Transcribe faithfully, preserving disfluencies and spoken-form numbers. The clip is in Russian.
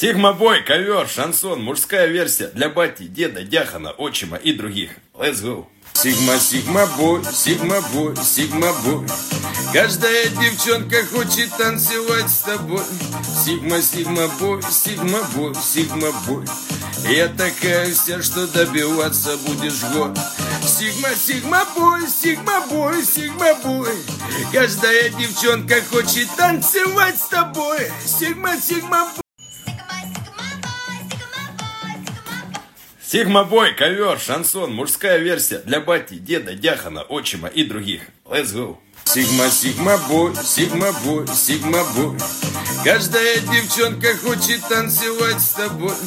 Сигма бой, ковер, шансон, мужская версия для бати, деда, дяхана, отчима и других. Let's go. Сигма, сигма бой, сигма бой, сигма бой. Каждая девчонка хочет танцевать с тобой. Сигма, сигма бой, сигма бой, сигма бой. Я такая вся, что добиваться будешь год. Сигма, сигма бой, сигма бой, сигма бой. Каждая девчонка хочет танцевать с тобой. Сигма, сигма бой. Сигма бой, ковер, шансон, мужская версия для бати, деда, дяхана, отчима и других. Let's go. Сигма, сигма бой, сигма бой, сигма бой. Каждая девчонка хочет танцевать с тобой.